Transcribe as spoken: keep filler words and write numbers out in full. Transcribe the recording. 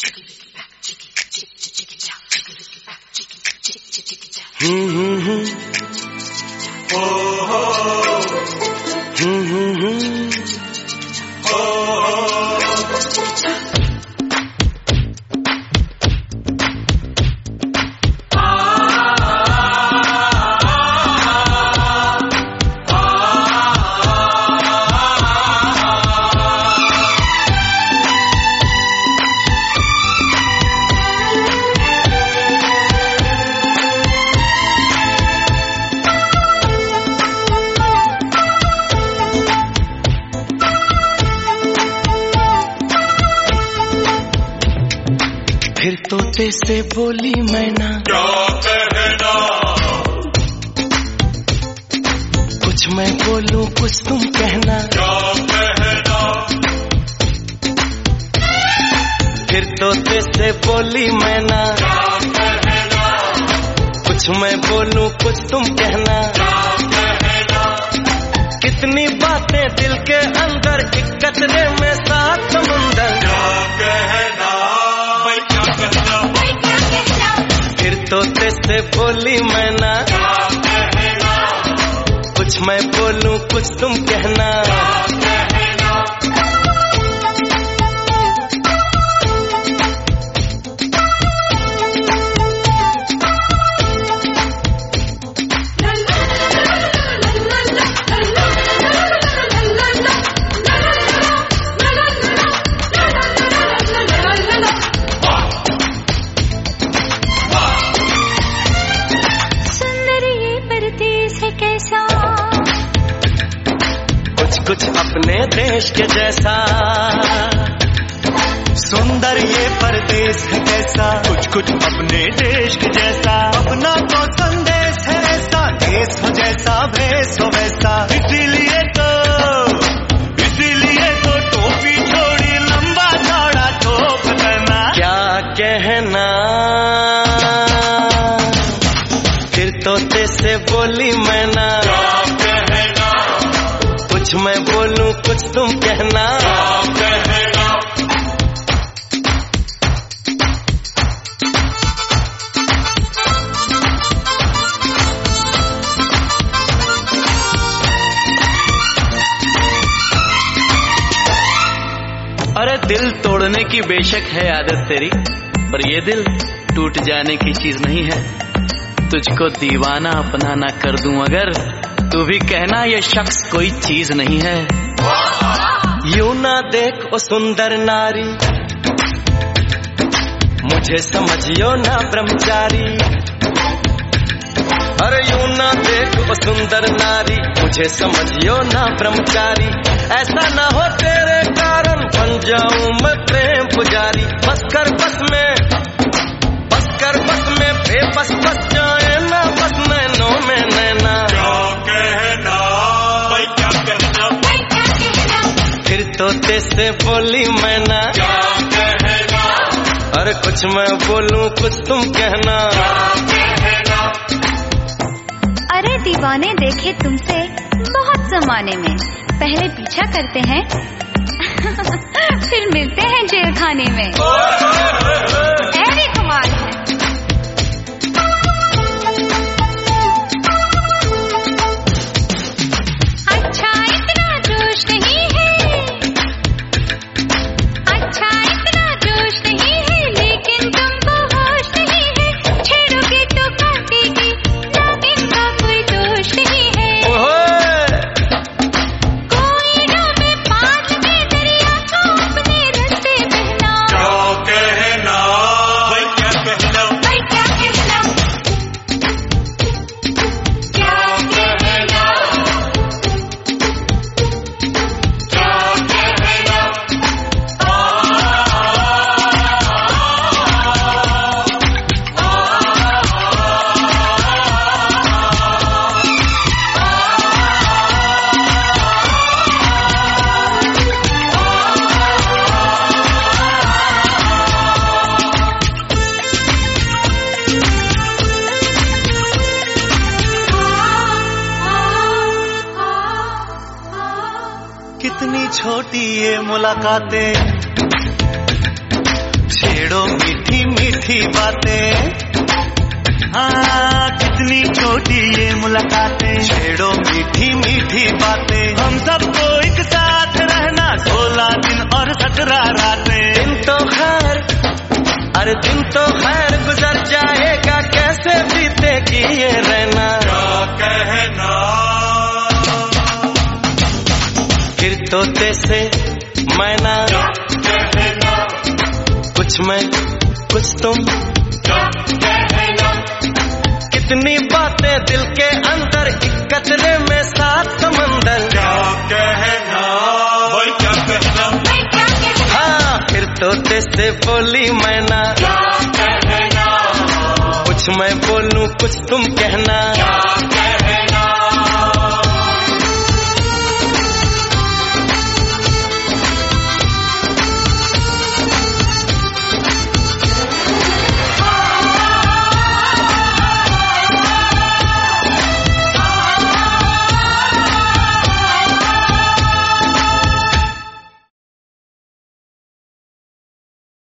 फिर तोते से बोली मैना, क्या कहना? कुछ मैं बोलूं कुछ तुम कहना, क्या कहना? फिर तोते से बोली मैना, क्या कहना? कुछ मैं बोलूं कुछ तुम कहना, क्या कहना? कितनी बातें दिल के अंदर, एक कतरे में सात समुंदर, क्या कहना? भाई क्या कहना? भाई क्या कहना? फिर तोते से बोली मैना, क्या कहना? कुछ मैं बोलूं कुछ तुम कहना, कुछ अपने देश के जैसा, सुंदर ये परदेश है कैसा, कुछ कुछ अपने देश के जैसा, अपना तो संदेश है ऐसा, देश हो जैसा भेष हो वैसा, इसीलिए तो इसीलिए तो टोपी छोड़ी लंबा चौड़ा टोप देना। क्या कहना? फिर तोते से बोली मैना, कुछ मैं बोलूं कुछ तुम कहना, कहना? अरे दिल तोड़ने की बेशक है आदत तेरी, पर ये दिल टूट जाने की चीज नहीं है। तुझको दीवाना अपना ना कर दूं अगर, तू भी कहना ये शख्स कोई चीज नहीं है। यूं ना देख ओ सुंदर नारी, मुझे समझियो ना ब्रह्मचारी, अरे यूं ना देख ओ सुंदर नारी, मुझे समझियो ना ब्रह्मचारी, ऐसा ना हो तेरे कारण बन जाऊं मैं प्रेम पुजारी, बस कर बस में बस कर बस में बेबस बस जाए ना बस नैनों में नैना। क्या कहना? भाई क्या कहना? भाई क्या कहना? फिर तोते से बोली मैना, क्या कहना? अरे कुछ मैं बोलूं कुछ तुम कहना, कहना? अरे दीवाने देखे तुमसे बहुत जमाने में, पहले पीछा करते हैं फिर मिलते हैं जेल खाने में। ऐसी कमाल है। अच्छा इतना जोश नहीं है, अच्छा इतना जोश नहीं है, लेकिन तुमको होश नहीं है, छेड़ोगे तो काटेगी ना, इनका कोई दोष नहीं है। कोई डूबे पाल में दरिया को अपने रास्ते बहना। क्या कहना? भाई क्या कहना? भाई क्या कहना? क्या कहना? कितनी छोटी ये मुलाकातें, छेड़ो मीठी बातें, हाँ कितनी छोटी ये मुलाकातें, छेड़ो मीठी मीठी बातें, हम सबको एक साथ रहना सोलह दिन और सत्रह रातें। दिन तो खैर, अरे दिन तो खैर गुजर जाएगा, कैसे बीतेगी ये रहना। क्या कहना फिर तोते से मैना, क्या कहना कुछ मैं कुछ तुम, क्या कहना कितनी बातें दिल के अंदर, एक कतरे में सात समंदर। क्या कहना भाई क्या कहना हाँ फिर तोते से बोली मैना, क्या कहना कुछ मैं बोलूं कुछ तुम कहना। क्या कहना